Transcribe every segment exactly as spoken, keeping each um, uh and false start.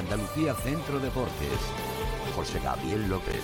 Andalucía Centro Deportes. José Gabriel López.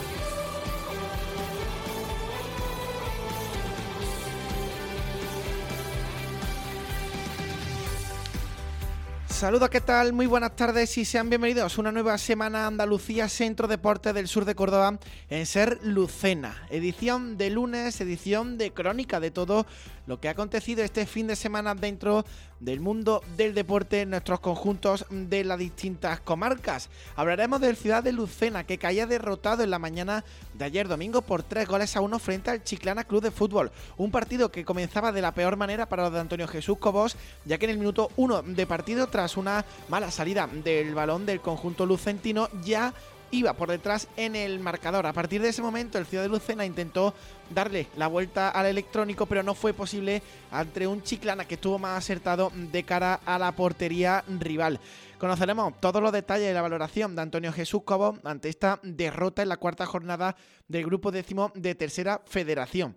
Saludos, ¿qué tal? Muy buenas tardes y sean bienvenidos a una nueva semana Andalucía Centro Deportes del sur de Córdoba en Ser Lucena. Edición de lunes, edición de crónica de todo lo que ha acontecido este fin de semana dentro del mundo del deporte en nuestros conjuntos de las distintas comarcas. Hablaremos del Ciudad de Lucena, que caía derrotado en la mañana de ayer domingo por tres goles a uno frente al Chiclana Club de Fútbol. Un partido que comenzaba de la peor manera para los de Antonio Jesús Cobos, ya que en el minuto uno de partido, tras una mala salida del balón del conjunto lucentino, ya iba por detrás en el marcador. A partir de ese momento el Ciudad de Lucena intentó darle la vuelta al electrónico, pero no fue posible ante un Chiclana que estuvo más acertado de cara a la portería rival. Conoceremos todos los detalles de la valoración de Antonio Jesús Cobos ante esta derrota en la cuarta jornada del grupo décimo de Tercera Federación.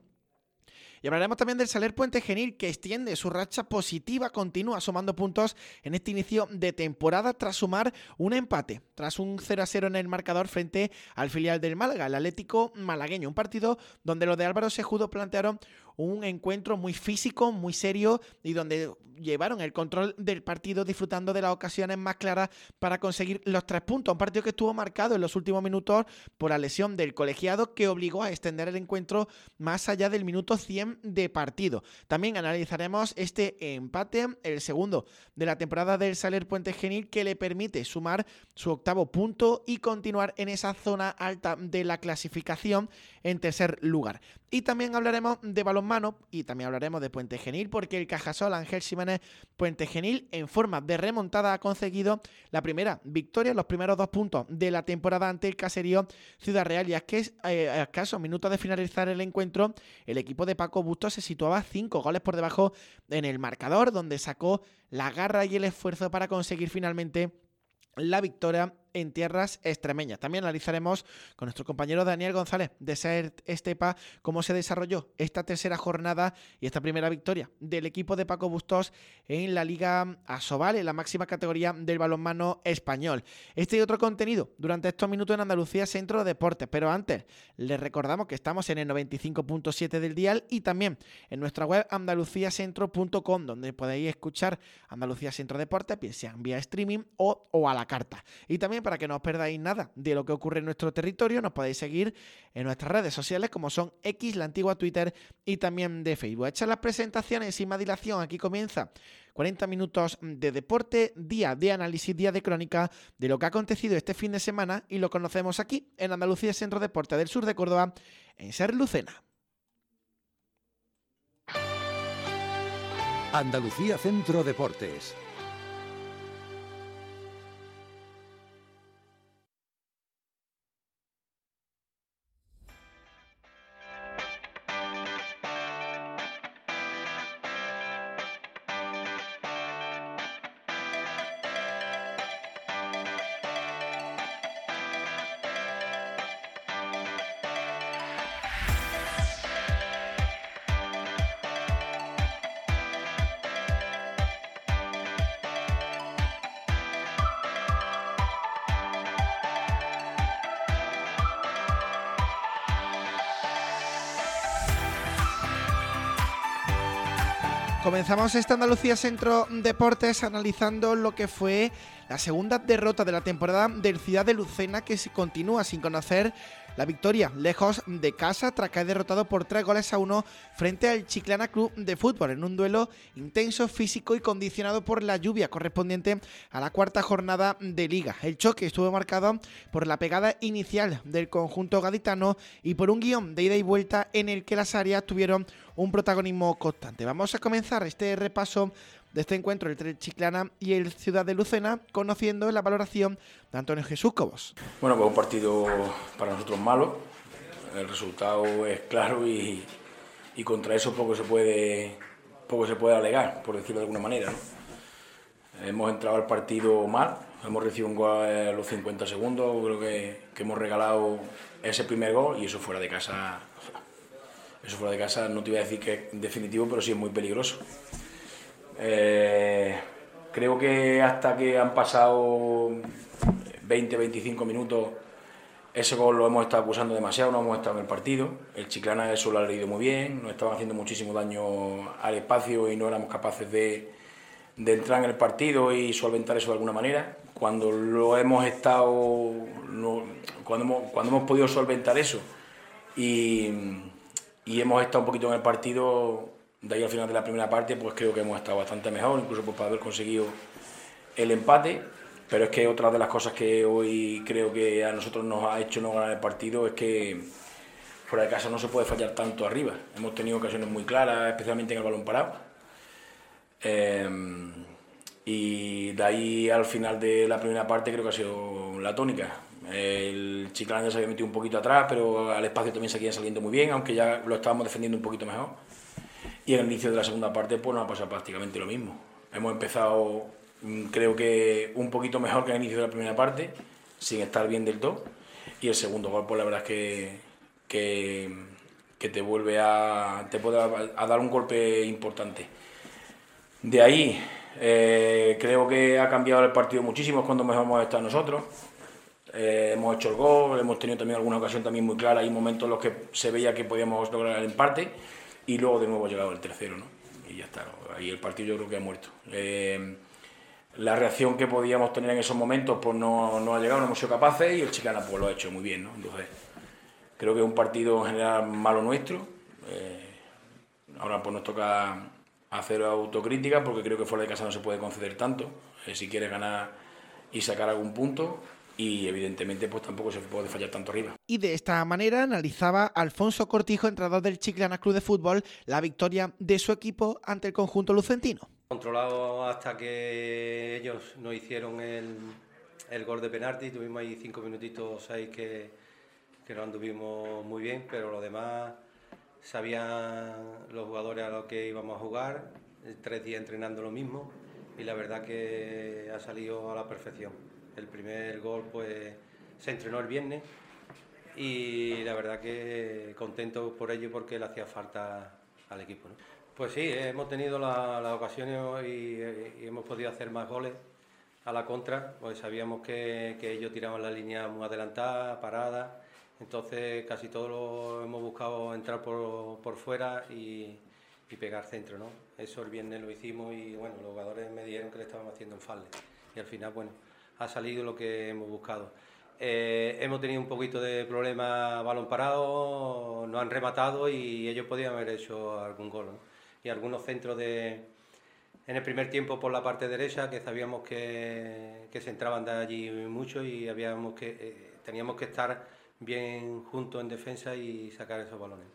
Y hablaremos también del Saler Puente Genil, que extiende su racha positiva, continúa sumando puntos en este inicio de temporada tras sumar un empate, tras un cero a cero en el marcador frente al filial del Málaga, el Atlético malagueño. Un partido donde los de Álvaro Sejudo plantearon un encuentro muy físico, muy serio, y donde llevaron el control del partido disfrutando de las ocasiones más claras para conseguir los tres puntos. Un partido que estuvo marcado en los últimos minutos por la lesión del colegiado, que obligó a extender el encuentro más allá del minuto cien de partido. También analizaremos este empate, el segundo de la temporada del Saler Puente Genil, que le permite sumar su octavo punto y continuar en esa zona alta de la clasificación en tercer lugar. Y también hablaremos de balonmano y también hablaremos de Puente Genil, porque el Cajasol Ángel Ximénez Puente Genil, en forma de remontada, ha conseguido la primera victoria, los primeros dos puntos de la temporada ante el caserío Ciudad Real. Y es que eh, a escasos minutos de finalizar el encuentro, el equipo de Paco Bustos se situaba cinco goles por debajo en el marcador, donde sacó la garra y el esfuerzo para conseguir finalmente la victoria en tierras extremeñas. También analizaremos con nuestro compañero Daniel González de Ser Estepa cómo se desarrolló esta tercera jornada y esta primera victoria del equipo de Paco Bustos en la Liga Asobal, en la máxima categoría del balonmano español. Este y otro contenido durante estos minutos en Andalucía Centro Deportes, pero antes les recordamos que estamos en el noventa y cinco punto siete del dial y también en nuestra web andaluciacentro punto com, donde podéis escuchar Andalucía Centro Deportes, bien sean vía streaming o, o a la carta. Y también, para que no os perdáis nada de lo que ocurre en nuestro territorio, nos podéis seguir en nuestras redes sociales, como son X, la antigua Twitter, y también de Facebook. Hechas las presentaciones, sin más dilación, aquí comienza cuarenta minutos de deporte, día de análisis, día de crónica de lo que ha acontecido este fin de semana, y lo conocemos aquí en Andalucía Centro Deporte del sur de Córdoba, en Ser Lucena. Andalucía Centro Deportes. Comenzamos esta Andalucía Centro Deportes analizando lo que fue la segunda derrota de la temporada del Ciudad de Lucena, que se continúa sin conocer la victoria lejos de casa tras caer derrotado por tres goles a uno frente al Chiclana Club de Fútbol en un duelo intenso, físico y condicionado por la lluvia correspondiente a la cuarta jornada de Liga. El choque estuvo marcado por la pegada inicial del conjunto gaditano y por un guión de ida y vuelta en el que las áreas tuvieron un protagonismo constante. Vamos a comenzar este repaso de este encuentro entre el Chiclana y el Ciudad de Lucena, conociendo la valoración de Antonio Jesús Cobos. Bueno, pues un partido para nosotros malo, el resultado es claro y, y contra eso poco se puede poco se puede alegar, por decirlo de alguna manera, ¿no? Hemos entrado al partido mal, hemos recibido un gol a los cincuenta segundos, creo que, que hemos regalado ese primer gol y eso fuera de casa, eso fuera de casa no te iba a decir que es definitivo, pero sí es muy peligroso. Eh, creo que hasta que han pasado veinte veinticinco minutos ese gol lo hemos estado acusando demasiado, no hemos estado en el partido. El Chiclana eso lo ha leído muy bien, nos estaban haciendo muchísimo daño al espacio y no éramos capaces de, de entrar en el partido y solventar eso de alguna manera. Cuando lo hemos estado, no, cuando, hemos, cuando hemos podido solventar eso y, y hemos estado un poquito en el partido, de ahí al final de la primera parte, pues creo que hemos estado bastante mejor, incluso pues, para haber conseguido el empate. Pero es que otra de las cosas que hoy creo que a nosotros nos ha hecho no ganar el partido es que fuera de casa no se puede fallar tanto arriba. Hemos tenido ocasiones muy claras, especialmente en el balón parado. Eh, y de ahí al final de la primera parte creo que ha sido la tónica. El Chiclana ya se había metido un poquito atrás, pero al espacio también seguía saliendo muy bien, aunque ya lo estábamos defendiendo un poquito mejor. Y en el inicio de la segunda parte pues nos ha pasado prácticamente lo mismo. Hemos empezado, creo que un poquito mejor que al inicio de la primera parte, sin estar bien del todo. Y el segundo gol, pues la verdad es que, que, que te vuelve a, te puede a dar un golpe importante. De ahí, eh, creo que ha cambiado el partido muchísimo, es cuando mejor hemos estado nosotros. Eh, hemos hecho el gol, hemos tenido también alguna ocasión también muy clara, hay momentos en los que se veía que podíamos lograr el empate y luego de nuevo ha llegado el tercero, ¿no? Y ya está, ¿no? Ahí el partido yo creo que ha muerto. Eh, la reacción que podíamos tener en esos momentos pues no, no ha llegado, no hemos sido capaces y el Chiclana pues lo ha hecho muy bien, ¿no? Entonces creo que es un partido en general malo nuestro. Eh, ahora pues nos toca hacer autocrítica porque creo que fuera de casa no se puede conceder tanto, eh, si quieres ganar y sacar algún punto. Y evidentemente pues tampoco se puede fallar tanto arriba. Y de esta manera analizaba Alfonso Cortijo, entrenador del Chiclana Club de Fútbol, la victoria de su equipo ante el conjunto lucentino. Controlado hasta que ellos nos hicieron el, el gol de penalti, tuvimos ahí cinco minutitos, seis que, que no anduvimos muy bien, pero lo demás sabían los jugadores a lo que íbamos a jugar, tres días entrenando lo mismo y la verdad que ha salido a la perfección. El primer gol pues se entrenó el viernes y la verdad que contento por ello porque le hacía falta al equipo, ¿no? Pues sí, hemos tenido las la ocasiones y, y hemos podido hacer más goles a la contra, pues sabíamos que, que ellos tiraban la línea muy adelantada, parada, entonces casi todos lo hemos buscado entrar por, por fuera y, y pegar centro, ¿no? Eso el viernes lo hicimos y bueno, los jugadores me dijeron que le estaban haciendo un falde y al final, bueno, ha salido lo que hemos buscado. Eh, hemos tenido un poquito de problema balón parado, no han rematado y ellos podían haber hecho algún gol, ¿no? Y algunos centros de, en el primer tiempo por la parte derecha que sabíamos que, que se entraban de allí mucho y habíamos que, eh, teníamos que estar bien juntos en defensa y sacar esos balones.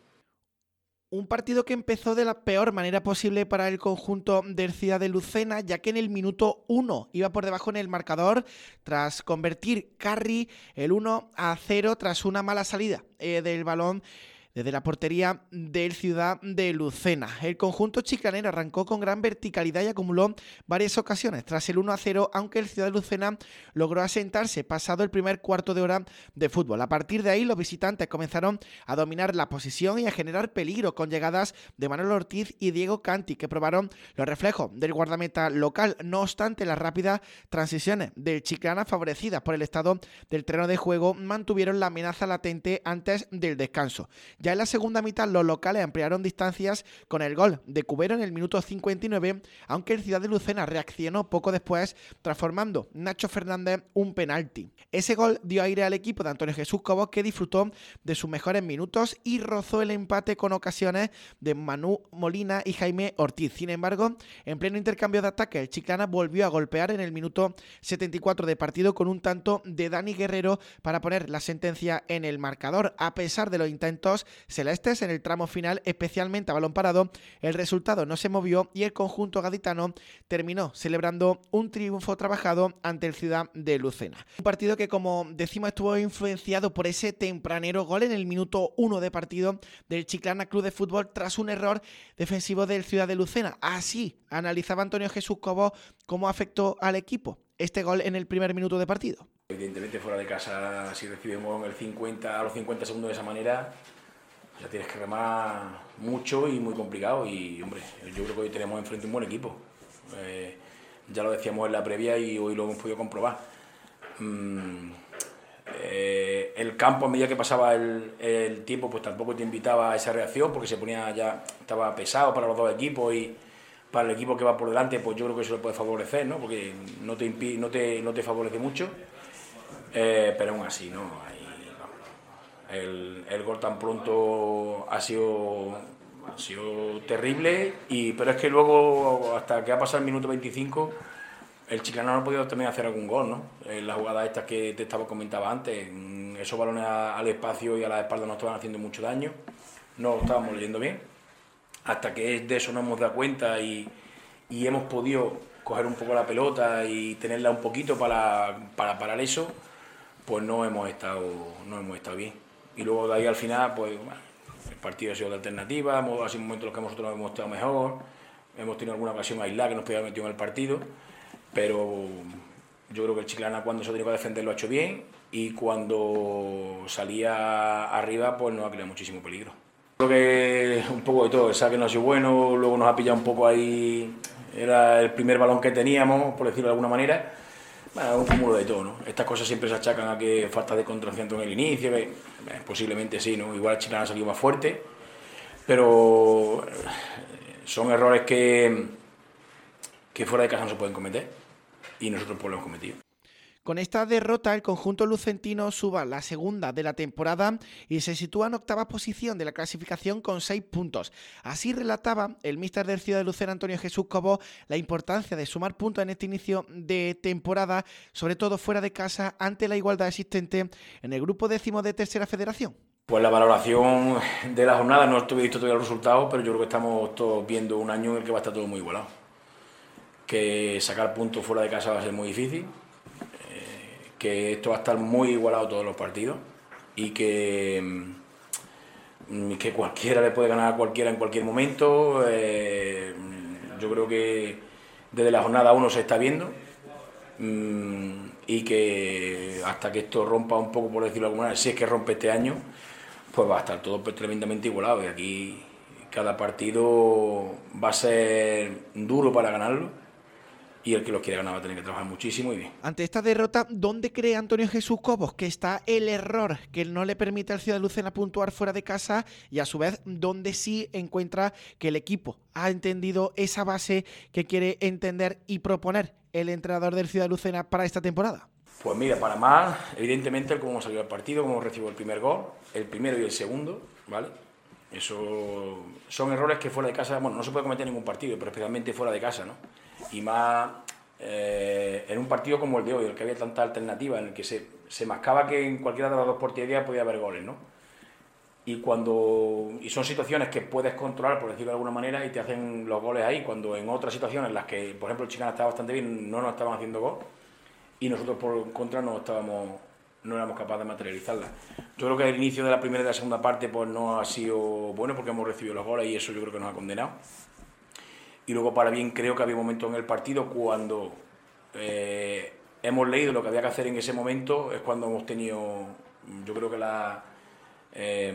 Un partido que empezó de la peor manera posible para el conjunto del Ciudad de Lucena, ya que en el minuto uno iba por debajo en el marcador tras convertir Carri el uno a cero tras una mala salida eh, del balón desde la portería del Ciudad de Lucena. El conjunto chiclanero arrancó con gran verticalidad y acumuló varias ocasiones tras el uno a cero, aunque el Ciudad de Lucena logró asentarse pasado el primer cuarto de hora de fútbol. A partir de ahí, los visitantes comenzaron a dominar la posición y a generar peligro con llegadas de Manuel Ortiz y Diego Canti, que probaron los reflejos del guardameta local. No obstante, las rápidas transiciones del Chiclana, favorecidas por el estado del terreno de juego, mantuvieron la amenaza latente antes del descanso. Ya en la segunda mitad los locales ampliaron distancias con el gol de Cubero en el minuto cincuenta y nueve, aunque el Ciudad de Lucena reaccionó poco después, transformando Nacho Fernández un penalti. Ese gol dio aire al equipo de Antonio Jesús Cobos, que disfrutó de sus mejores minutos y rozó el empate con ocasiones de Manu Molina y Jaime Ortiz. Sin embargo, en pleno intercambio de ataque, el Chiclana volvió a golpear en el minuto setenta y cuatro de partido con un tanto de Dani Guerrero para poner la sentencia en el marcador. A pesar de los intentos celestes en el tramo final, especialmente a balón parado, el resultado no se movió y el conjunto gaditano terminó celebrando un triunfo trabajado ante el Ciudad de Lucena. Un partido que, como decimos, estuvo influenciado por ese tempranero gol en el minuto uno de partido del Chiclana Club de Fútbol tras un error defensivo del Ciudad de Lucena. Así analizaba Antonio Jesús Cobos cómo afectó al equipo este gol en el primer minuto de partido. Evidentemente fuera de casa, si recibimos el cincuenta, a los cincuenta segundos de esa manera, ya tienes que remar mucho y muy complicado y, hombre, yo creo que hoy tenemos enfrente un buen equipo. Eh, ya lo decíamos en la previa y hoy lo hemos podido comprobar. mmm, eh, el campo a medida que pasaba el, el tiempo pues tampoco te invitaba a esa reacción porque se ponía ya, estaba pesado para los dos equipos y para el equipo que va por delante pues yo creo que eso le puede favorecer, ¿no? Porque no te, impi no te, no te favorece mucho, eh, pero aún así, ¿no? Ahí, vamos, el, el gol tan pronto ha sido, ha sido terrible, y, pero es que luego hasta que ha pasado el minuto veinticinco el Chiclana no ha podido también hacer algún gol, ¿no? En las jugadas estas que te estaba comentaba antes, esos balones al espacio y a la espalda nos estaban haciendo mucho daño, no lo estábamos leyendo bien, hasta que de eso nos hemos dado cuenta y, y hemos podido coger un poco la pelota y tenerla un poquito para, para parar eso, pues no hemos estado, no hemos estado bien. Y luego de ahí al final, pues bueno, el partido ha sido de alternativa, hemos, ha sido momentos en los que nosotros hemos estado mejor, hemos tenido alguna ocasión aislada que nos podía haber metido en el partido, pero yo creo que el Chiclana cuando se ha tenido que defender lo ha hecho bien y cuando salía arriba pues nos ha creado muchísimo peligro. Creo que un poco de todo, el saque no ha sido bueno, luego nos ha pillado un poco ahí, era el primer balón que teníamos, por decirlo de alguna manera, bueno, un cúmulo de todo, ¿no? Estas cosas siempre se achacan a que falta de concentración en el inicio, que, eh, posiblemente sí, ¿no? Igual el Chiclana ha salido más fuerte, pero son errores que, que fuera de casa no se pueden cometer. Y nosotros pues lo hemos cometido. Con esta derrota, el conjunto lucentino suba la segunda de la temporada y se sitúa en octava posición de la clasificación con seis puntos. Así relataba el míster del Ciudad de Lucena, Antonio Jesús Cobos, la importancia de sumar puntos en este inicio de temporada, sobre todo fuera de casa, ante la igualdad existente en el grupo décimo de Tercera Federación. Pues la valoración de la jornada, no estoy visto todavía el resultado, pero yo creo que estamos todos viendo un año en el que va a estar todo muy igualado. Que sacar puntos fuera de casa va a ser muy difícil, eh, que esto va a estar muy igualado todos los partidos y que, que cualquiera le puede ganar a cualquiera en cualquier momento. Eh, yo creo que desde la jornada uno se está viendo mm, y que hasta que esto rompa un poco, por decirlo de alguna manera, si es que rompe este año, pues va a estar todo pues, tremendamente igualado y aquí cada partido va a ser duro para ganarlo. Y el que los quiera ganar va a tener que trabajar muchísimo y bien. Ante esta derrota, ¿dónde cree Antonio Jesús Cobos que está el error que no le permite al Ciudad de Lucena puntuar fuera de casa? Y a su vez, ¿dónde sí encuentra que el equipo ha entendido esa base que quiere entender y proponer el entrenador del Ciudad de Lucena para esta temporada? Pues mira, para más, evidentemente, el cómo hemos salido el partido, cómo recibió el primer gol, el primero y el segundo, ¿vale? Eso son errores que fuera de casa, bueno, no se puede cometer en ningún partido, pero especialmente fuera de casa, ¿no? Y más eh, en un partido como el de hoy, en el que había tanta alternativa, en el que se, se mascaba que en cualquiera de las dos porterías podía haber goles, ¿no? Y, cuando, y son situaciones que puedes controlar, por decirlo de alguna manera, y te hacen los goles ahí, cuando en otras situaciones en las que, por ejemplo, el Chiclana estaba bastante bien, no nos estaban haciendo gol, y nosotros por contra no, estábamos, no éramos capaces de materializarla. Yo creo que el inicio de la primera y de la segunda parte pues no ha sido bueno porque hemos recibido los goles y eso yo creo que nos ha condenado. Y luego para bien creo que había momentos en el partido cuando eh, hemos leído lo que había que hacer en ese momento, es cuando hemos tenido, yo creo que la eh,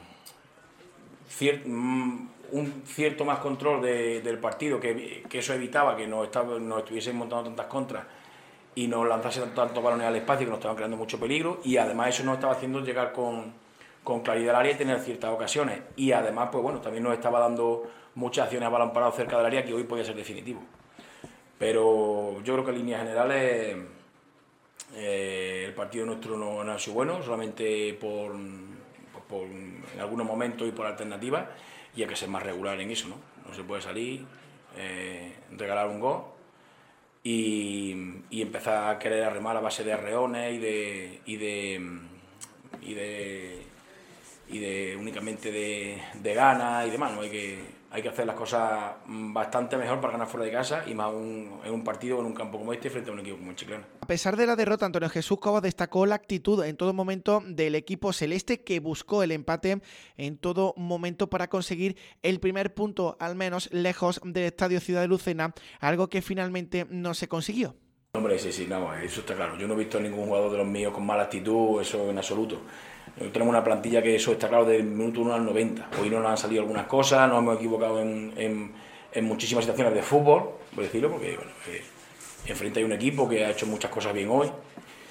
cier, un cierto más control de, del partido, que, que eso evitaba que nos, estaba, nos estuviesen montando tantas contras y nos lanzasen tantos balones al espacio que nos estaban creando mucho peligro, y además eso nos estaba haciendo llegar con, con claridad al área y tener ciertas ocasiones, y además pues bueno, también nos estaba dando muchas acciones a balón parado cerca del área que hoy podía ser definitivo. Pero yo creo que en líneas generales eh, el partido nuestro no, no ha sido bueno, solamente por, por en algunos momentos y por alternativas, y hay que ser más regular en eso, ¿no? No se puede salir, eh, regalar un gol y, y empezar a querer arremar a base de arreones y de y de y de, y de únicamente de, de ganas y demás, ¿no? Hay que Hay que hacer las cosas bastante mejor para ganar fuera de casa y más un, en un partido en un campo como este frente a un equipo como el Chiclana. A pesar de la derrota, Antonio Jesús Cobos destacó la actitud en todo momento del equipo celeste, que buscó el empate en todo momento para conseguir el primer punto, al menos lejos del Estadio Ciudad de Lucena, algo que finalmente no se consiguió. Hombre, sí, sí, no, eso está claro. Yo no he visto a ningún jugador de los míos con mala actitud, eso en absoluto. Tenemos una plantilla que eso está claro del minuto uno al noventa. Hoy no nos han salido algunas cosas, nos hemos equivocado en, en, en muchísimas situaciones de fútbol, por decirlo, porque bueno, eh, enfrente hay un equipo que ha hecho muchas cosas bien hoy.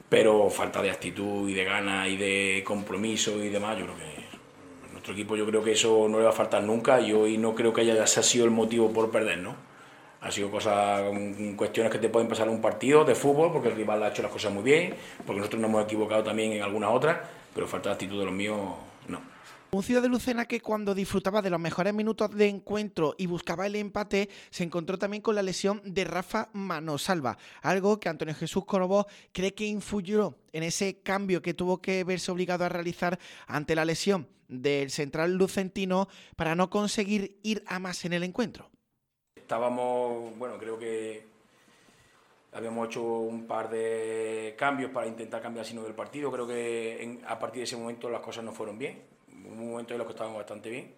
pero falta de actitud y de ganas y de compromiso y demás, yo creo que a nuestro equipo yo creo que eso no le va a faltar nunca y hoy no creo que haya sido el motivo por perder, ¿no? Ha sido cosas, cuestiones que te pueden pasar en un partido de fútbol, porque el rival ha hecho las cosas muy bien, porque nosotros nos hemos equivocado también en algunas otras, pero falta de actitud de los míos, no. Un Ciudad de Lucena que cuando disfrutaba de los mejores minutos de encuentro y buscaba el empate, se encontró también con la lesión de Rafa Manosalva, algo que Antonio Jesús Corobó cree que influyó en ese cambio que tuvo que verse obligado a realizar ante la lesión del central lucentino para no conseguir ir a más en el encuentro. Estábamos, bueno, creo que habíamos hecho un par de cambios para intentar cambiar el signo del partido. Creo que en, a partir de ese momento las cosas no fueron bien. Hubo un momento en los que estábamos bastante bien.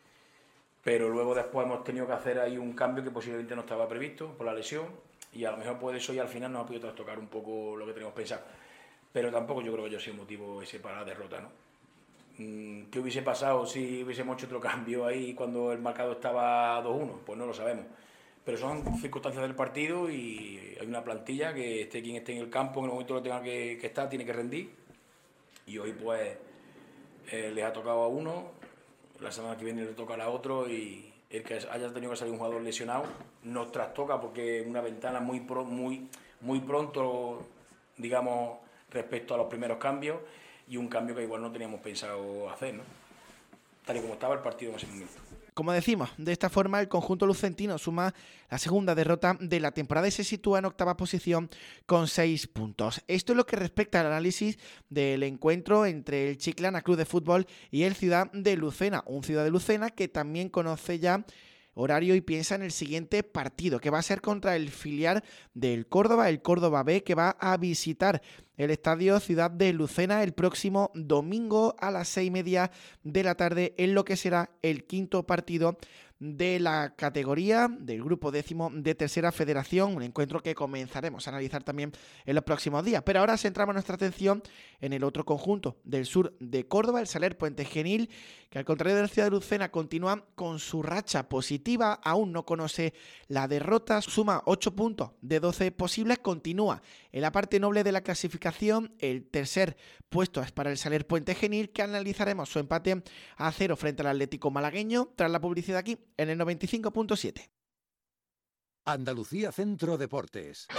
Pero luego después hemos tenido que hacer ahí un cambio que posiblemente no estaba previsto por la lesión. Y a lo mejor por eso y al final nos ha podido trastocar un poco lo que teníamos pensado. Pero tampoco yo creo que haya sido motivo ese para la derrota, ¿no? ¿Qué hubiese pasado si hubiésemos hecho otro cambio ahí cuando el marcador estaba dos uno? Pues no lo sabemos. Pero son circunstancias del partido y hay una plantilla que esté quien esté en el campo, en el momento que tenga que, que estar, tiene que rendir. Y hoy pues eh, les ha tocado a uno, la semana que viene le tocará a otro y el que haya tenido que salir un jugador lesionado nos trastoca porque es una ventana muy, pro, muy, muy pronto, digamos, respecto a los primeros cambios. Y un cambio que igual no teníamos pensado hacer, ¿no? Tal y como estaba el partido en ese momento. Como decimos, de esta forma el conjunto lucentino suma la segunda derrota de la temporada y se sitúa en octava posición con seis puntos. Esto es lo que respecta al análisis del encuentro entre el Chiclana Club de Fútbol y el Ciudad de Lucena. Un Ciudad de Lucena que también conoce ya horario y piensa en el siguiente partido, que va a ser contra el filial del Córdoba, el Córdoba B, que va a visitar el Estadio Ciudad de Lucena el próximo domingo a las seis y media de la tarde, en lo que será el quinto partido de la categoría del grupo décimo de Tercera Federación, un encuentro que comenzaremos a analizar también en los próximos días. Pero ahora centramos nuestra atención en el otro conjunto del sur de Córdoba, el Saler Puente Genil, que al contrario de la Ciudad de Lucena continúa con su racha positiva, aún no conoce la derrota, suma ocho puntos de doce posibles, continúa en la parte noble de la clasificación. El tercer puesto es para el Saler Puente Genil, que analizaremos su empate a cero frente al Atlético malagueño tras la publicidad aquí en el noventa y cinco punto siete. Andalucía Centro Deportes.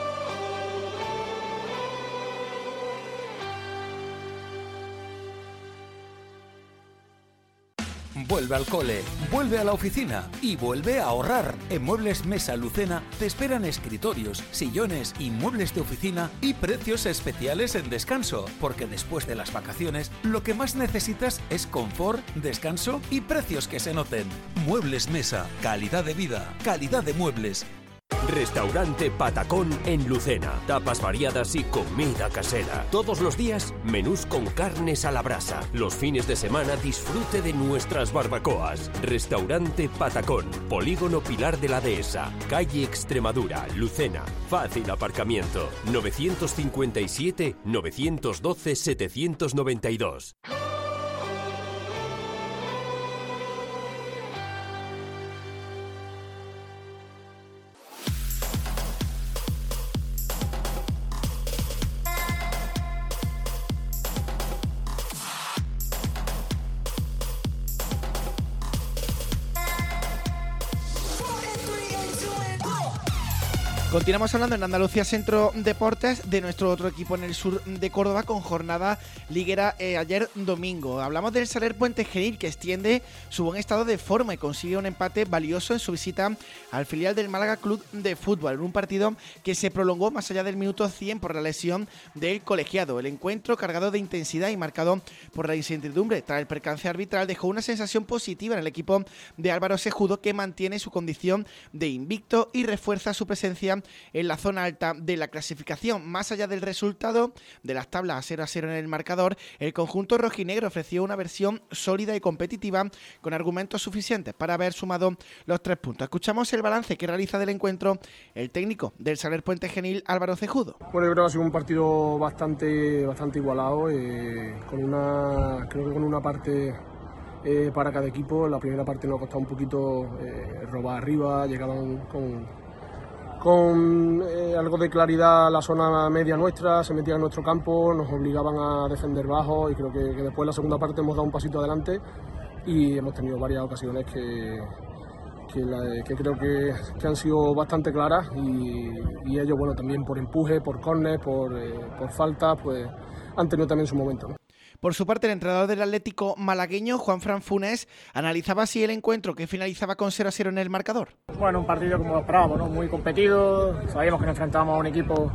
Vuelve al cole, vuelve a la oficina y vuelve a ahorrar. En Muebles Mesa Lucena te esperan escritorios, sillones y muebles de oficina y precios especiales en descanso, porque después de las vacaciones lo que más necesitas es confort, descanso y precios que se noten. Muebles Mesa, calidad de vida, calidad de muebles. Restaurante Patacón en Lucena. Tapas variadas y comida casera. Todos los días, menús con carnes a la brasa. Los fines de semana, disfrute de nuestras barbacoas. Restaurante Patacón. Polígono Pilar de la Dehesa. Calle Extremadura, Lucena. Fácil aparcamiento. novecientos cincuenta y siete, novecientos doce, setecientos noventa y dos. Continuamos hablando en Andalucía Centro Deportes de nuestro otro equipo en el sur de Córdoba con jornada liguera eh, ayer domingo. Hablamos del Saler Puente Genil, que extiende su buen estado de forma y consigue un empate valioso en su visita al filial del Málaga Club de Fútbol, en un partido que se prolongó más allá del minuto cien por la lesión del colegiado. El encuentro, cargado de intensidad y marcado por la incertidumbre tras el percance arbitral, dejó una sensación positiva en el equipo de Álvaro Sejudo, que mantiene su condición de invicto y refuerza su presencia en la zona alta de la clasificación. Más allá del resultado de las tablas cero a cero en el marcador, el conjunto rojinegro ofreció una versión sólida y competitiva con argumentos suficientes para haber sumado los tres puntos. Escuchamos el balance que realiza del encuentro el técnico del Saler Puente Genil, Álvaro Sejudo. Bueno, yo creo que ha sido un partido bastante, bastante igualado, eh, con una, creo que con una parte eh, para cada equipo. La primera parte nos ha costado un poquito eh, robar arriba, llegaban con con eh, algo de claridad a la zona media nuestra, se metían en nuestro campo, nos obligaban a defender bajo y creo que, que después en la segunda parte hemos dado un pasito adelante y hemos tenido varias ocasiones que, que, la, que creo que, que han sido bastante claras y, y ellos, bueno, también por empuje, por córner, por, eh, por falta, pues han tenido también su momento, ¿no? Por su parte, el entrenador del Atlético malagueño, Juanfran Funes, analizaba así el encuentro que finalizaba con cero a cero en el marcador. Bueno, un partido como lo esperábamos, ¿no? Muy competido, sabíamos que nos enfrentábamos a un equipo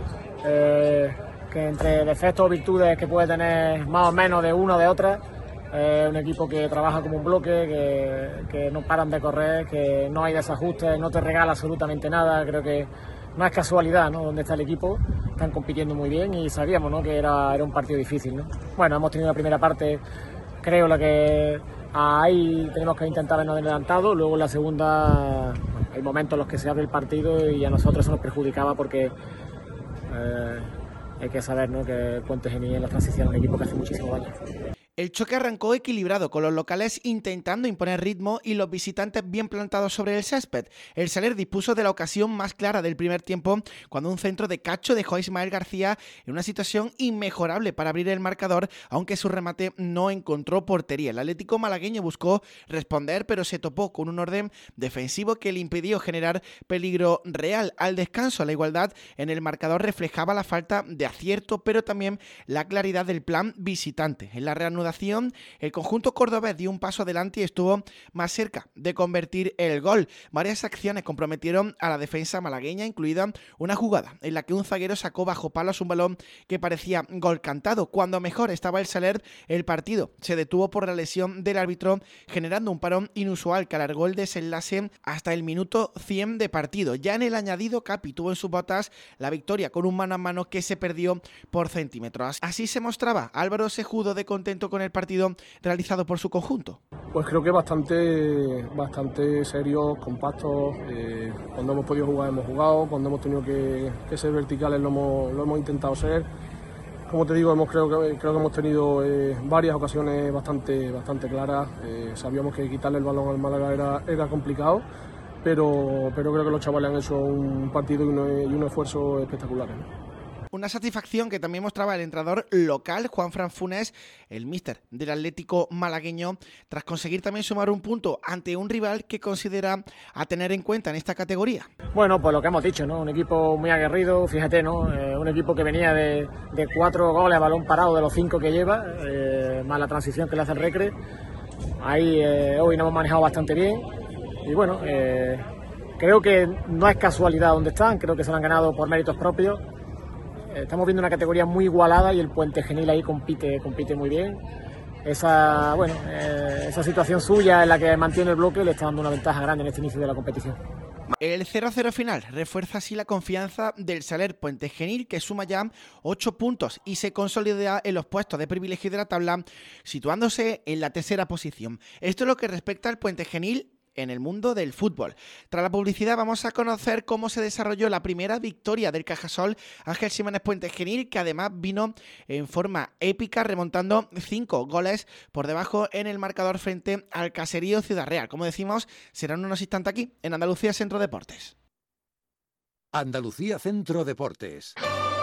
eh, que entre defectos o virtudes que puede tener más o menos de una o de otra, eh, un equipo que trabaja como un bloque, que, que no paran de correr, que no hay desajustes, no te regala absolutamente nada. Creo que no es casualidad, ¿no?, donde está el equipo, están compitiendo muy bien y sabíamos, ¿no?, que era, era un partido difícil, ¿no? Bueno, hemos tenido la primera parte, creo la que ahí tenemos que intentar habernos adelantado, luego en la segunda hay momentos en los que se abre el partido y a nosotros eso nos perjudicaba porque eh, hay que saber, ¿no?, que Puente Genil en la transición es un equipo que hace muchísimo daño. El choque arrancó equilibrado, con los locales intentando imponer ritmo y los visitantes bien plantados sobre el césped. El Saler dispuso de la ocasión más clara del primer tiempo, cuando un centro de Cacho dejó a Ismael García en una situación inmejorable para abrir el marcador, aunque su remate no encontró portería. El Atlético malagueño buscó responder, pero se topó con un orden defensivo que le impidió generar peligro real. Al descanso, la igualdad en el marcador reflejaba la falta de acierto, pero también la claridad del plan visitante. En la reanudación, el conjunto cordobés dio un paso adelante y estuvo más cerca de convertir el gol. Varias acciones comprometieron a la defensa malagueña, incluida una jugada en la que un zaguero sacó bajo palos un balón que parecía gol cantado. Cuando mejor estaba el Saler, el partido se detuvo por la lesión del árbitro, generando un parón inusual que alargó el desenlace hasta el minuto cien de partido. Ya en el añadido, Capi tuvo en sus botas la victoria con un mano a mano que se perdió por centímetros. Así se mostraba Álvaro Sejudo de contento con el partido realizado por su conjunto. Pues creo que bastante, bastante serios, compactos. Eh, cuando hemos podido jugar hemos jugado, cuando hemos tenido que, que ser verticales lo hemos, lo hemos intentado ser. Como te digo, hemos, creo, que, creo que hemos tenido eh, varias ocasiones bastante, bastante claras. Eh, sabíamos que quitarle el balón al Málaga era, era complicado, pero, pero creo que los chavales han hecho un partido y un, y un esfuerzo espectaculares, ¿no? Una satisfacción que también mostraba el entrenador local, Juanfran Funes, el míster del Atlético malagueño, tras conseguir también sumar un punto ante un rival que considera a tener en cuenta en esta categoría. Bueno, pues lo que hemos dicho, ¿no? Un equipo muy aguerrido, fíjate, ¿no? Eh, un equipo que venía de, de cuatro goles a balón parado de los cinco que lleva, eh, más la transición que le hace el Recre. Ahí eh, hoy nos hemos manejado bastante bien y bueno, eh, creo que no es casualidad donde están, creo que se lo han ganado por méritos propios. Estamos viendo una categoría muy igualada y el Puente Genil ahí compite, compite muy bien. Esa, bueno, eh, esa situación suya en la que mantiene el bloque le está dando una ventaja grande en este inicio de la competición. El cero a cero final refuerza así la confianza del Saler Puente Genil, que suma ya ocho puntos y se consolida en los puestos de privilegio de la tabla, situándose en la tercera posición. Esto es lo que respecta al Puente Genil en el mundo del fútbol. Tras la publicidad vamos a conocer cómo se desarrolló la primera victoria del Cajasol Ángel Ximénez Puente Genil, que además vino en forma épica remontando cinco goles por debajo en el marcador frente al Caserío Ciudad Real. Como decimos, serán unos instantes aquí en Andalucía Centro Deportes. Andalucía Centro Deportes.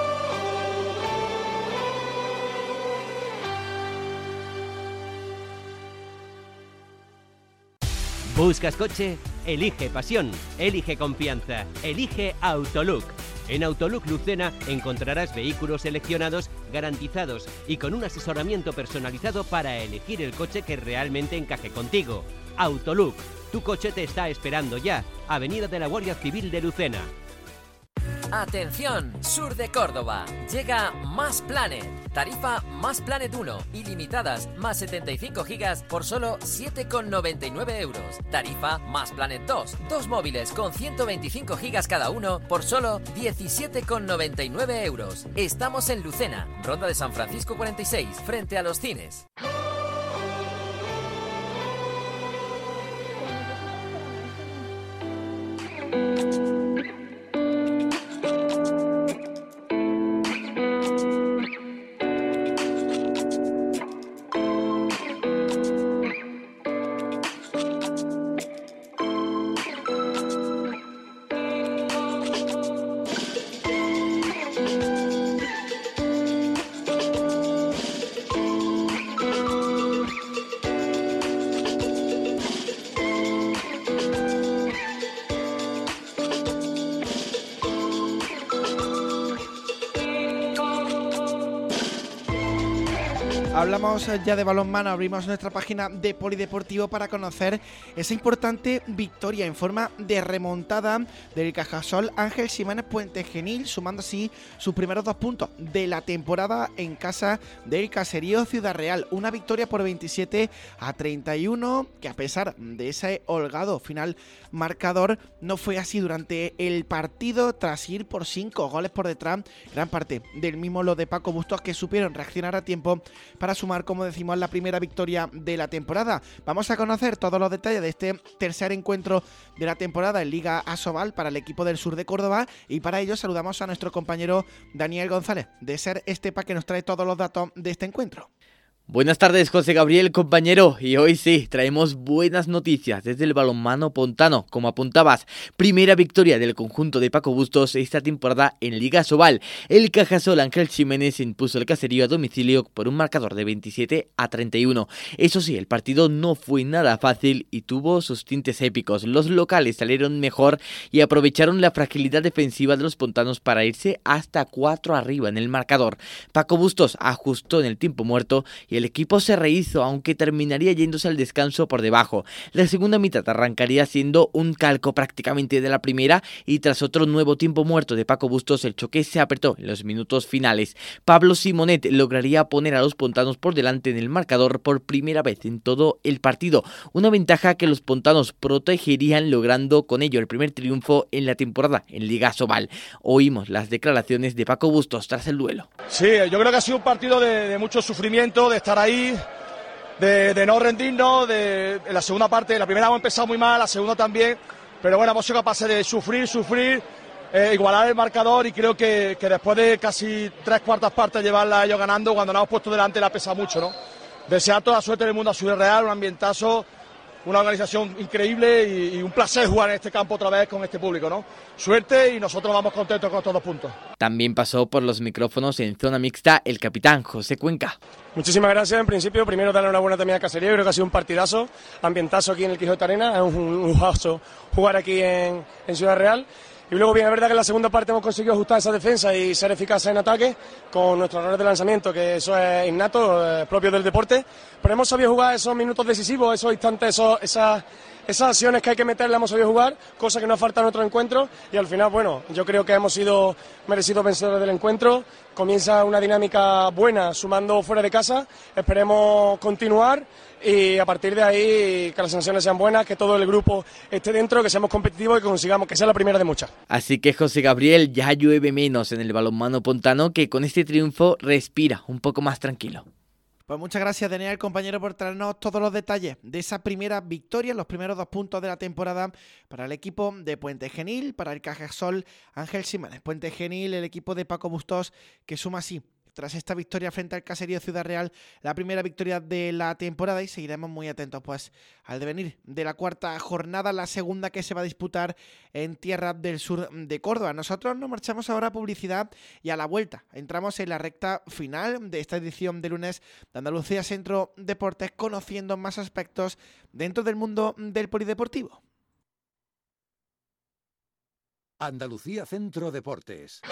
¿Buscas coche? Elige pasión, elige confianza, elige Autolook. En Autolook Lucena encontrarás vehículos seleccionados, garantizados y con un asesoramiento personalizado para elegir el coche que realmente encaje contigo. Autolook, tu coche te está esperando ya. Avenida de la Guardia Civil de Lucena. Atención, sur de Córdoba, llega Más Planet, tarifa Más Planet uno, ilimitadas, más setenta y cinco gigas por solo siete con noventa y nueve euros. Tarifa Más Planet dos, dos móviles con ciento veinticinco gigas cada uno por solo diecisiete con noventa y nueve euros. Estamos en Lucena, Ronda de San Francisco cuarenta y seis, frente a los cines. Hablamos ya de balonmano, abrimos nuestra página de Polideportivo para conocer esa importante victoria en forma de remontada del Cajasol Ángel Ximénez Puente Genil, sumando así sus primeros dos puntos de la temporada en casa del Caserío Ciudad Real. Una victoria por veintisiete a treinta y uno, que a pesar de ese holgado final marcador, no fue así durante el partido, tras ir por cinco goles por detrás, gran parte del mismo lo de Paco Bustos, que supieron reaccionar a tiempo para sumar, como decimos, la primera victoria de la temporada. Vamos a conocer todos los detalles de este tercer encuentro de la temporada en Liga Asobal para el equipo del sur de Córdoba, y para ello saludamos a nuestro compañero Daniel González de Ser Estepa, que nos trae todos los datos de este encuentro. Buenas tardes, José Gabriel, compañero, y hoy sí, traemos buenas noticias desde el balonmano pontano, como apuntabas. Primera victoria del conjunto de Paco Bustos esta temporada en Liga Asobal. El Cajasol Ángel Ximénez impuso el Caserío a domicilio por un marcador de veintisiete a treinta y uno. Eso sí, el partido no fue nada fácil y tuvo sus tintes épicos. Los locales salieron mejor y aprovecharon la fragilidad defensiva de los pontanos para irse hasta cuatro arriba en el marcador. Paco Bustos ajustó en el tiempo muerto y el equipo se rehizo, aunque terminaría yéndose al descanso por debajo. La segunda mitad arrancaría siendo un calco prácticamente de la primera, y tras otro nuevo tiempo muerto de Paco Bustos, el choque se apretó en los minutos finales. Pablo Simonet lograría poner a los pontanos por delante en el marcador por primera vez en todo el partido, una ventaja que los pontanos protegerían, logrando con ello el primer triunfo en la temporada en Liga Asobal. Oímos las declaraciones de Paco Bustos tras el duelo. Sí, yo creo que ha sido un partido de, de mucho sufrimiento, de estar ahí, de, de no rendirnos. De, en la segunda parte, la primera hemos empezado muy mal, la segunda también, pero bueno, hemos sido capaces de sufrir, sufrir, eh, igualar el marcador, y creo que, que después de casi tres cuartas partes llevarla ellos ganando, cuando nos hemos puesto delante, la ha pesado mucho, ¿no? Desear toda la suerte del mundo a Ciudad Real, un ambientazo, una organización increíble y, y un placer jugar en este campo otra vez con este público, ¿no? Suerte, y nosotros vamos contentos con estos dos puntos. También pasó por los micrófonos en zona mixta el capitán José Cuenca. Muchísimas gracias. En principio, primero darle una buena también a Caserío. Creo que ha sido un partidazo, ambientazo aquí en el Quijote Arena. Es un lujazo jugar aquí en, en Ciudad Real. Y luego, bien, es verdad que en la segunda parte hemos conseguido ajustar esa defensa y ser eficaces en ataque con nuestros errores de lanzamiento, que eso es innato, eh, propio del deporte. Pero hemos sabido jugar esos minutos decisivos, esos instantes, esos, esas, esas acciones que hay que meterle, hemos sabido jugar, cosa que nos falta en otro encuentro. Y al final, bueno, yo creo que hemos sido merecidos vencedores del encuentro. Comienza una dinámica buena, sumando fuera de casa. Esperemos continuar. Y a partir de ahí, que las sensaciones sean buenas, que todo el grupo esté dentro, que seamos competitivos y que consigamos que sea la primera de muchas. Así que, José Gabriel, ya llueve menos en el balonmano pontano, que con este triunfo respira un poco más tranquilo. Pues muchas gracias, Daniel, compañero, por traernos todos los detalles de esa primera victoria, los primeros dos puntos de la temporada para el equipo de Puente Genil, para el Cajasol Ángel Ximénez Puente Genil, el equipo de Paco Bustos, que suma así, tras esta victoria frente al Caserío Ciudad Real, la primera victoria de la temporada, y seguiremos muy atentos pues al devenir de la cuarta jornada, la segunda que se va a disputar en tierra del sur de Córdoba. Nosotros nos marchamos ahora a publicidad, y a la vuelta entramos en la recta final de esta edición de lunes de Andalucía Centro Deportes, conociendo más aspectos dentro del mundo del polideportivo. Andalucía Centro Deportes.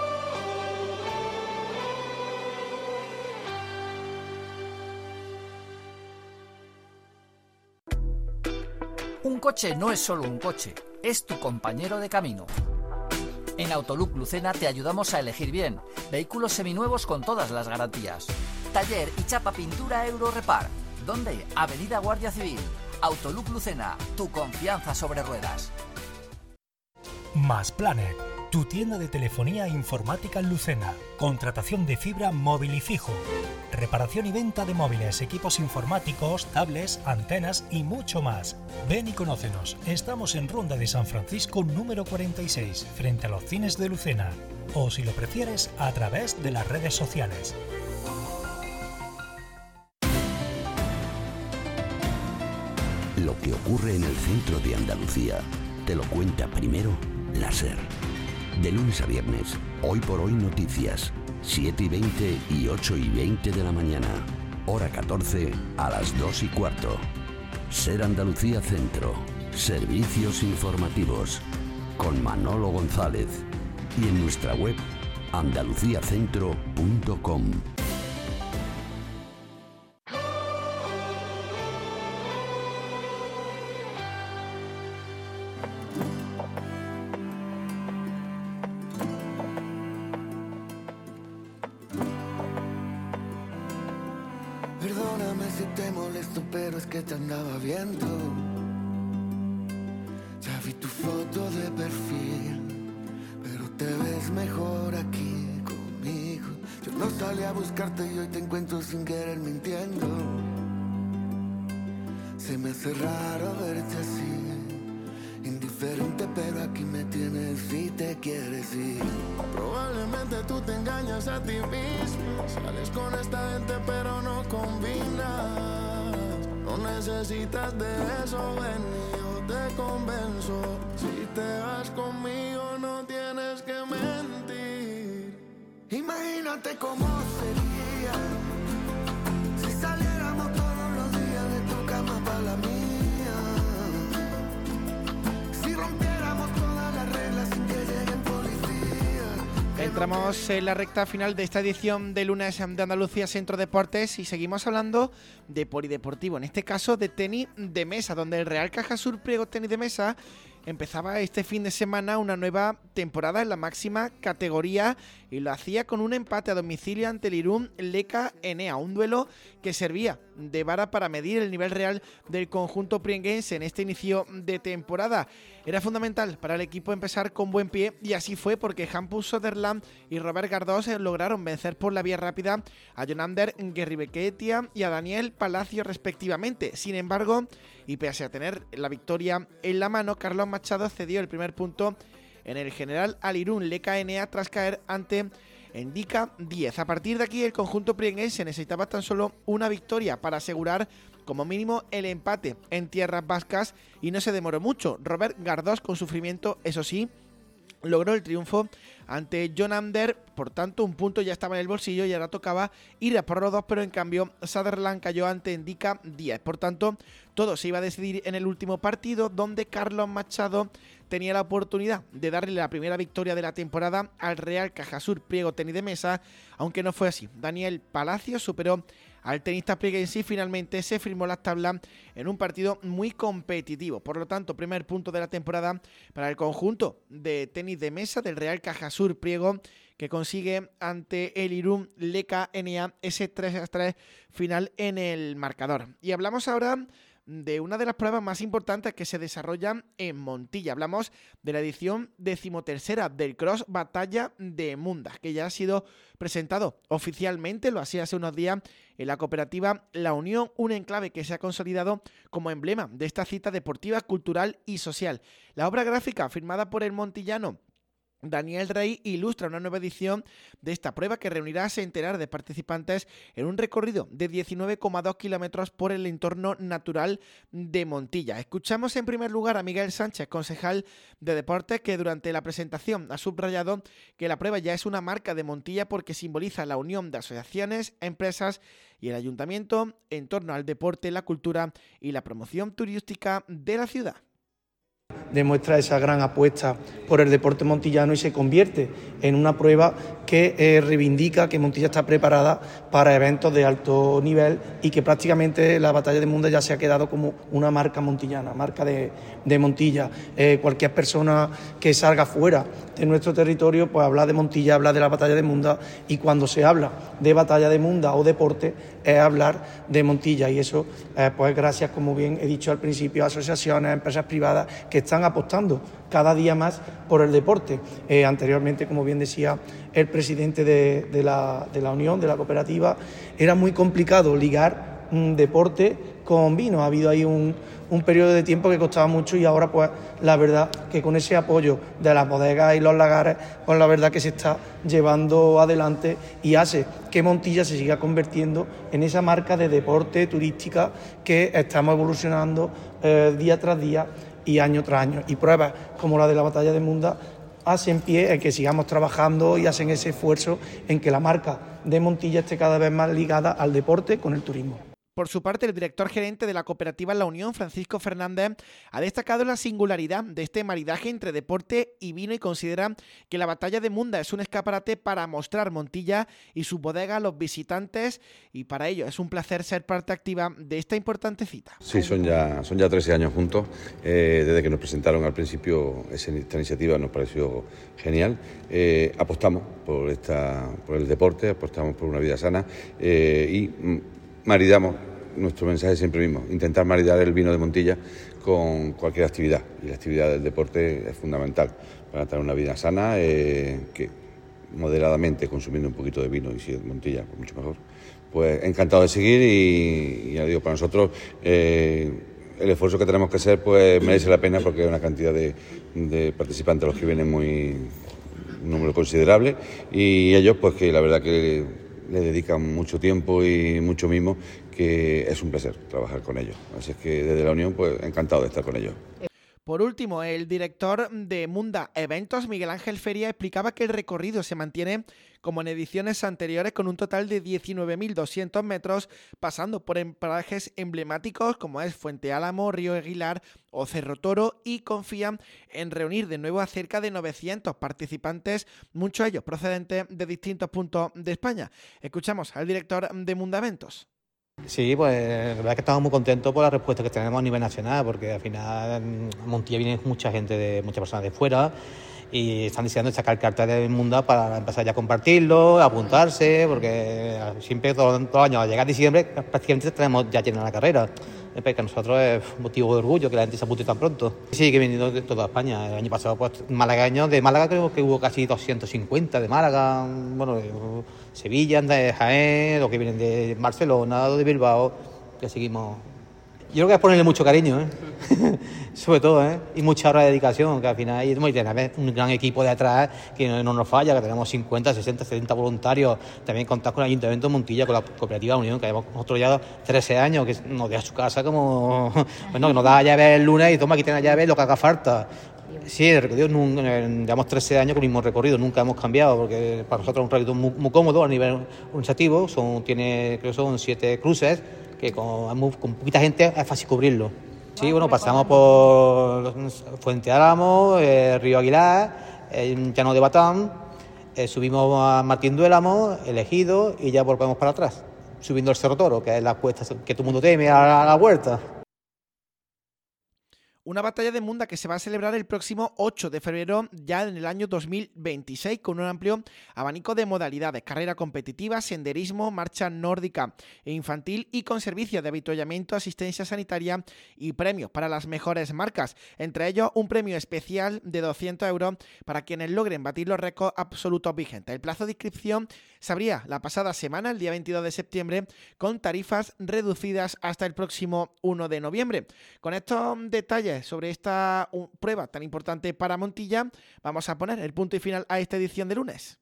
Un coche no es solo un coche, es tu compañero de camino. En Autolook Lucena te ayudamos a elegir bien. Vehículos seminuevos con todas las garantías. Taller y chapa pintura Eurorepar. ¿Dónde? Avenida Guardia Civil. Autolook Lucena, tu confianza sobre ruedas. Más Planet, tu tienda de telefonía e informática en Lucena. Contratación de fibra móvil y fijo. Reparación y venta de móviles, equipos informáticos, tablets, antenas y mucho más. Ven y conócenos. Estamos en Ronda de San Francisco número cuarenta y seis, frente a los cines de Lucena. O si lo prefieres, a través de las redes sociales. Lo que ocurre en el centro de Andalucía te lo cuenta primero la SER. De lunes a viernes, Hoy por Hoy Noticias, siete y veinte y ocho y veinte de la mañana. Hora catorce a las dos y cuarto. SER Andalucía Centro. Servicios informativos. Con Manolo González. Y en nuestra web andalucía centro punto com. te molesto, pero es que te andaba viendo. Ya vi tu foto de perfil, pero te ves mejor aquí conmigo. Yo no salí a buscarte y hoy te encuentro sin querer mintiendo. Se me hace raro verte así, indiferente, pero aquí me tienes si te quieres ir. Probablemente tú te engañas a ti mismo, sales con esta gente pero no combinas. No necesitas de eso, ven y yo te convenzo. Si te vas conmigo no tienes que mentir. Imagínate cómo sería si saliéramos todos los días de tu cama para la mía. Si rompiéramos todas las reglas sin que lleguen policías. Entramos en la recta final de esta edición de lunes de Andalucía Centro Deportes y seguimos hablando de polideportivo, en este caso de tenis de mesa, donde el Real Cajasur Priego Tenis de Mesa empezaba este fin de semana una nueva temporada en la máxima categoría y lo hacía con un empate a domicilio ante el Irún Leca Enea, un duelo que servía de vara para medir el nivel real del conjunto prienguense en este inicio de temporada. Era fundamental para el equipo empezar con buen pie y así fue, porque Hampus Soderland y Robert Gardós lograron vencer por la vía rápida a Jonander Guerribequetia y a Daniel Palacio respectivamente. Sin embargo, y pese a tener la victoria en la mano, Carlos Machado cedió el primer punto en el general al Irún Leca Enea tras caer ante Endika diez. A partir de aquí el conjunto prienguense necesitaba tan solo una victoria para asegurar como mínimo el empate en tierras vascas y no se demoró mucho. Robert Gardós, con sufrimiento, eso sí, logró el triunfo ante Jonander, por tanto un punto ya estaba en el bolsillo y ahora tocaba ir a por los dos, pero en cambio Sutherland cayó ante Endika diez. Por tanto, todo se iba a decidir en el último partido, donde Carlos Machado tenía la oportunidad de darle la primera victoria de la temporada al Real Cajasur Priego Tenis de Mesa, aunque no fue así. Daniel Palacio superó al tenista prieguense y finalmente se firmó las tablas en un partido muy competitivo. Por lo tanto, primer punto de la temporada para el conjunto de tenis de mesa del Real Cajasur Priego, que consigue ante el Irún Leca Enea ese tres a tres final en el marcador. Y hablamos ahora de una de las pruebas más importantes que se desarrollan en Montilla. Hablamos de la edición decimotercera del Cross Batalla de Mundas, que ya ha sido presentado oficialmente, lo hacía hace unos días, en la cooperativa La Unión, un enclave que se ha consolidado como emblema de esta cita deportiva, cultural y social. La obra gráfica firmada por el montillano Daniel Rey ilustra una nueva edición de esta prueba que reunirá a centenares de participantes en un recorrido de diecinueve coma dos kilómetros por el entorno natural de Montilla. Escuchamos en primer lugar a Miguel Sánchez, concejal de Deportes, que durante la presentación ha subrayado que la prueba ya es una marca de Montilla porque simboliza la unión de asociaciones, empresas y el ayuntamiento en torno al deporte, la cultura y la promoción turística de la ciudad. Demuestra esa gran apuesta por el deporte montillano y se convierte en una prueba que eh, reivindica que Montilla está preparada para eventos de alto nivel y que prácticamente la Batalla de Mundas ya se ha quedado como una marca montillana, marca de, de Montilla. Eh, cualquier persona que salga fuera de nuestro territorio pues habla de Montilla, habla de la Batalla de Mundas, y cuando se habla de Batalla de Mundas o deporte es hablar de Montilla, y eso eh, pues gracias, como bien he dicho al principio, a asociaciones, empresas privadas que están apostando cada día más por el deporte. Eh, anteriormente, como bien decía el presidente de, de, la, de la Unión, de la cooperativa, era muy complicado ligar un deporte con vino. Ha habido ahí un, un periodo de tiempo que costaba mucho y ahora pues la verdad que con ese apoyo de las bodegas y los lagares, pues la verdad que se está llevando adelante y hace que Montilla se siga convirtiendo en esa marca de deporte turística que estamos evolucionando eh, día tras día y año tras año, y pruebas como la de la Batalla de Mundas hacen pie en que sigamos trabajando y hacen ese esfuerzo en que la marca de Montilla esté cada vez más ligada al deporte con el turismo. Por su parte, el director gerente de la cooperativa La Unión, Francisco Fernández, ha destacado la singularidad de este maridaje entre deporte y vino y considera que la Batalla de Mundas es un escaparate para mostrar Montilla y su bodega a los visitantes, y para ello es un placer ser parte activa de esta importante cita. Sí, son ya, son ya trece años juntos. Eh, desde que nos presentaron al principio esta iniciativa nos pareció genial. Eh, apostamos por, esta, por el deporte, apostamos por una vida sana eh, y maridamos nuestro mensaje es siempre mismo, intentar maridar el vino de Montilla con cualquier actividad, y la actividad del deporte es fundamental para tener una vida sana, eh, que moderadamente, consumiendo un poquito de vino, y si es Montilla, pues mucho mejor. Pues encantado de seguir y, y ya digo, para nosotros eh, el esfuerzo que tenemos que hacer pues merece la pena, porque hay una cantidad de, de participantes a los que vienen muy, un número considerable, y ellos pues que la verdad que le dedican mucho tiempo y mucho mimo, que es un placer trabajar con ellos. Así es que desde la Unión pues encantado de estar con ellos. Por último, el director de Munda Eventos, Miguel Ángel Feria, explicaba que el recorrido se mantiene como en ediciones anteriores, con un total de diecinueve mil doscientos metros, pasando por parajes emblemáticos como es Fuente Álamo, Río Aguilar o Cerro Toro, y confían en reunir de nuevo a cerca de novecientos participantes, muchos de ellos procedentes de distintos puntos de España. Escuchamos al director de Munda Eventos. Sí, pues la verdad es que estamos muy contentos por la respuesta que tenemos a nivel nacional, porque al final a Montilla viene mucha gente, de muchas personas de fuera, y están deseando sacar carteles del Munda para empezar ya a compartirlo, a apuntarse, porque siempre todos todo los años, al llegar diciembre, prácticamente tenemos ya llena la carrera. Porque a nosotros es motivo de orgullo que la gente se apunte tan pronto. Sí, que he venido de toda España. El año pasado, pues, malagueños, de Málaga creo que hubo casi doscientos cincuenta, de Málaga, bueno, de Sevilla, de Jaén, los que vienen de Barcelona, de Bilbao, que seguimos. Yo creo que es ponerle mucho cariño, ¿eh? Sobre todo, ¿eh? Y mucha hora de dedicación, que al final hay un gran equipo de atrás que no, no nos falla, que tenemos cincuenta, sesenta, setenta voluntarios. También contar con el Ayuntamiento de Montilla, con la Cooperativa Unión, que llevamos nosotros ya trece años, que nos deja su casa como... Bueno, que nos da llave el lunes y toma, aquí tiene la llave, lo que haga falta. Sí, el recorrido, llevamos trece años con el mismo recorrido, nunca hemos cambiado, porque para nosotros es un recorrido muy, muy cómodo a nivel organizativo, son, tiene, creo que son siete cruces, que con, con poquita gente es fácil cubrirlo. Sí, bueno, pasamos por Fuente Álamo, eh, Río Aguilar, el Llano de Batán, eh, subimos a Martín Duélamo, El Ejido, y ya volvemos para atrás, subiendo el Cerro Toro, que es la cuesta que todo el mundo teme a la, a la vuelta. Una batalla de Munda que se va a celebrar el próximo ocho de febrero, ya en el año dos mil veintiséis, con un amplio abanico de modalidades: carrera competitiva, senderismo, marcha nórdica e infantil, y con servicios de avituallamiento, asistencia sanitaria y premios para las mejores marcas. Entre ellos, un premio especial de doscientos euros para quienes logren batir los récords absolutos vigentes. El plazo de inscripción se abría la pasada semana, el día veintidós de septiembre, con tarifas reducidas hasta el próximo uno de noviembre. Con estos detalles sobre esta uh, prueba tan importante para Montilla, vamos a poner el punto y final a esta edición de lunes.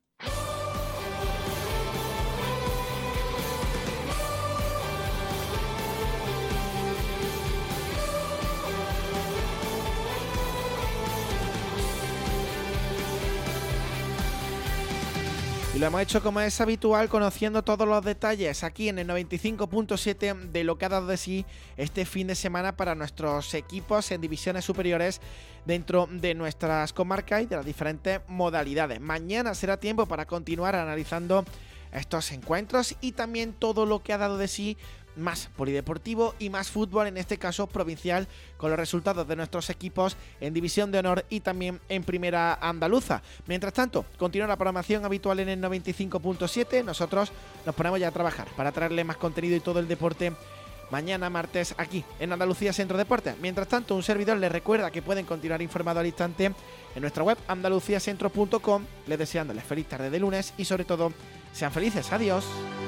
Y lo hemos hecho como es habitual, conociendo todos los detalles aquí en el noventa y cinco punto siete de lo que ha dado de sí este fin de semana para nuestros equipos en divisiones superiores dentro de nuestras comarcas y de las diferentes modalidades. Mañana será tiempo para continuar analizando estos encuentros y también todo lo que ha dado de sí más polideportivo y más fútbol, en este caso provincial, con los resultados de nuestros equipos en División de Honor y también en Primera Andaluza. Mientras tanto, continúa la programación habitual en el noventa y cinco punto siete. Nosotros nos ponemos ya a trabajar para traerle más contenido y todo el deporte mañana martes aquí en Andalucía Centro Deportes. Mientras tanto, un servidor les recuerda que pueden continuar informados al instante en nuestra web andaluciacentro punto com, les deseándoles feliz tarde de lunes y sobre todo sean felices. Adiós.